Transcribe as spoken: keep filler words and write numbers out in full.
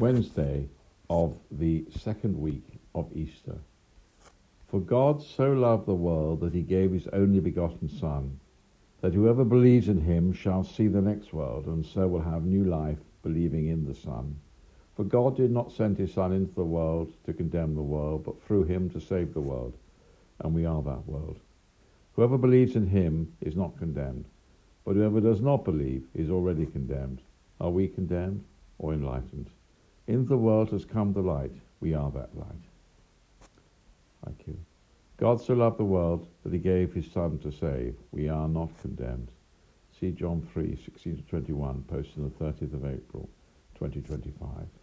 Wednesday of the second week of Easter. For God so loved the world that he gave his only begotten Son, that whoever believes in him shall see the next world, and so will have new life, believing in the Son. For God did not send his Son into the world to condemn the world, but through him to save the world, and we are that world. Whoever believes in him is not condemned, but whoever does not believe is already condemned. Are we condemned or enlightened? Into the world has come the light. We are that light. Thank you. God so loved the world that he gave his Son to save. We are not condemned. See John three, sixteen to twenty-one, posted on the thirtieth of April, twenty twenty-five.